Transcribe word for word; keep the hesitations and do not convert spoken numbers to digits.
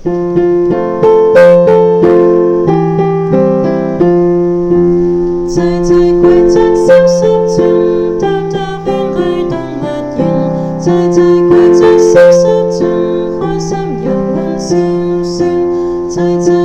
齊齊攜着濕濕中，踏踏圈裏動物園，齊齊攜着濕濕中，開心遊玩笑笑，齊齊。